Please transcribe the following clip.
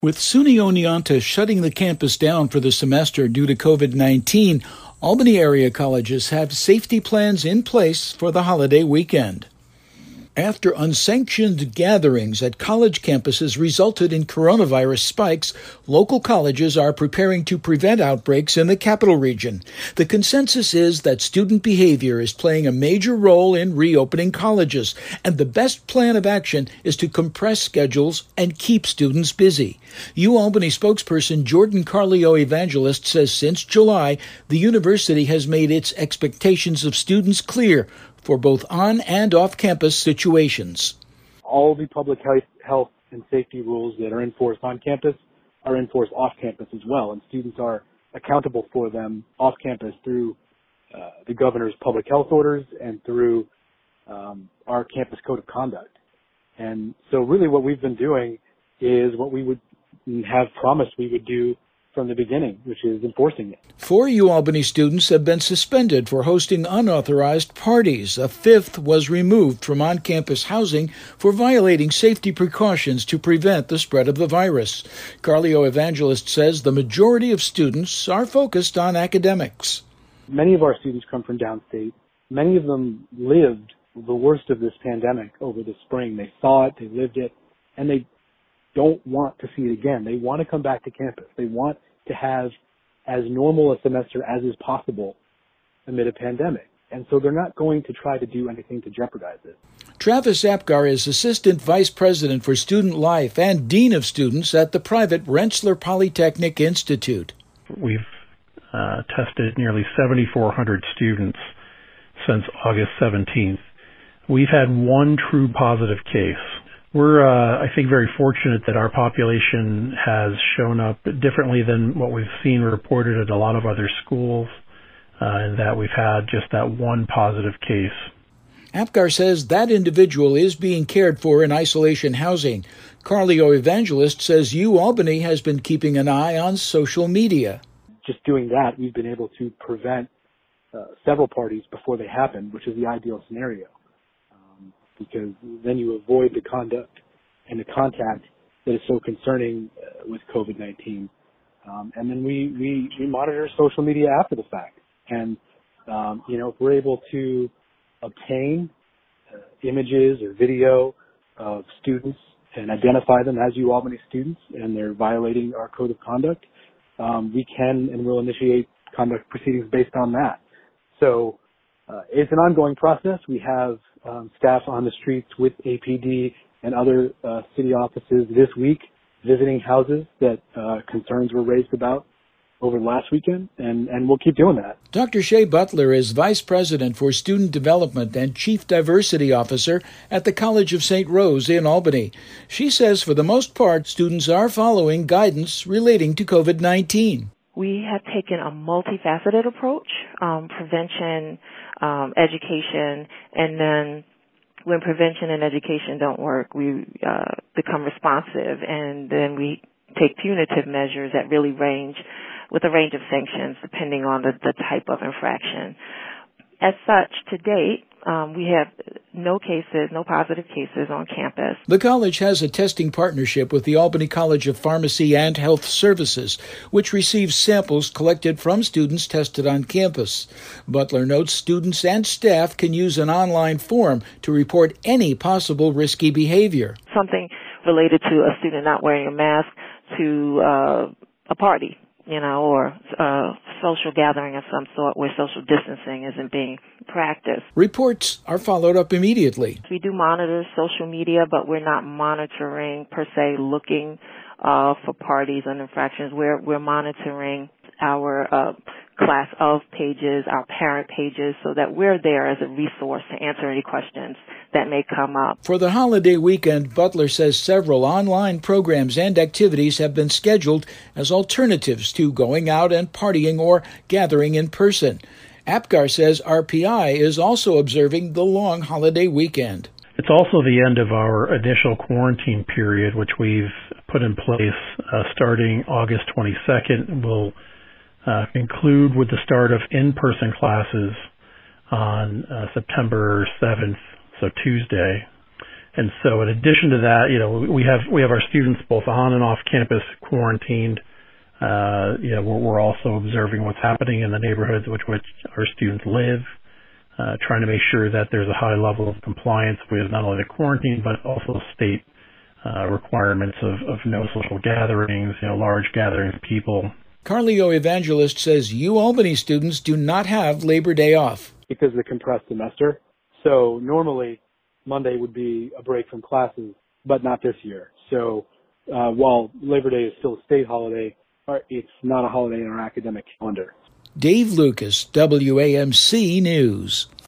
With SUNY Oneonta shutting the campus down for the semester due to COVID-19, Albany area colleges have safety plans in place for the holiday weekend. After unsanctioned gatherings at college campuses resulted in coronavirus spikes, local colleges are preparing to prevent outbreaks in the capital region. The consensus is that student behavior is playing a major role in reopening colleges, and the best plan of action is to compress schedules and keep students busy. UAlbany spokesperson Jordan Carlio Evangelist says since July, the university has made its expectations of students clear for both on- and off-campus situations. All the public health and safety rules that are enforced on campus are enforced off campus as well, and students are accountable for them off campus through the governor's public health orders and through our campus code of conduct. And so really what we've been doing is what we would have promised we would do from the beginning, which is enforcing it. 4 UAlbany students have been suspended for hosting unauthorized parties. A 5th was removed from on-campus housing for violating safety precautions to prevent the spread of the virus. Carlio Evangelist says the majority of students are focused on academics. Many of our students come from downstate. Many of them lived the worst of this pandemic over the spring. They saw it, they lived it, and they don't want to see it again. They want to come back to campus. They want to have as normal a semester as is possible amid a pandemic. And so they're not going to try to do anything to jeopardize it. Travis Apgar is Assistant Vice President for Student Life and Dean of Students at the private Rensselaer Polytechnic Institute. We've tested nearly 7,400 students since August 17th. We've had one true positive case. We're, I think, very fortunate that our population has shown up differently than what we've seen reported at a lot of other schools, and that we've had just that one positive case. Apgar says that individual is being cared for in isolation housing. Carlio Evangelist says UAlbany has been keeping an eye on social media. Just doing that, we've been able to prevent several parties before they happen, which is the ideal scenario. Because then you avoid the conduct and the contact that is so concerning with COVID-19. And then we monitor social media after the fact. And, if we're able to obtain images or video of students and identify them as UAlbany students and they're violating our code of conduct, we can and will initiate conduct proceedings based on that. So it's an ongoing process. We have staff on the streets with APD and other city offices this week visiting houses that concerns were raised about over last weekend, and we'll keep doing that. Dr. Shay Butler is Vice President for Student Development and Chief Diversity Officer at the College of St. Rose in Albany. She says for the most part, students are following guidance relating to COVID-19. We have taken a multifaceted approach, prevention, education, and then when prevention and education don't work, we become responsive, and then we take punitive measures that really range with a range of sanctions depending on the type of infraction. As such, to date, we have no positive cases on campus. The college has a testing partnership with the Albany College of Pharmacy and Health Services, which receives samples collected from students tested on campus. Butler notes students and staff can use an online form to report any possible risky behavior. Something related to a student not wearing a mask to a party, or a social gathering of some sort where social distancing isn't being practiced. Reports are followed up immediately. We do monitor social media, but we're not monitoring per se looking for parties and infractions. We're monitoring our class of pages, our parent pages, so that we're there as a resource to answer any questions that may come up. For the holiday weekend, Butler says several online programs and activities have been scheduled as alternatives to going out and partying or gathering in person. Apgar says RPI is also observing the long holiday weekend. It's also the end of our initial quarantine period, which we've put in place starting August 22nd. We'll conclude with the start of in-person classes on September 7th, so Tuesday. And so in addition to that, we have our students both on and off campus quarantined. We're also observing what's happening in the neighborhoods which our students live, trying to make sure that there's a high level of compliance with not only the quarantine, but also state requirements of no social gatherings, large gatherings of people. Carlio Evangelist says UAlbany students do not have Labor Day off. Because of the compressed semester. So normally Monday would be a break from classes, but not this year. So while Labor Day is still a state holiday, it's not a holiday in our academic calendar. Dave Lucas, WAMC News.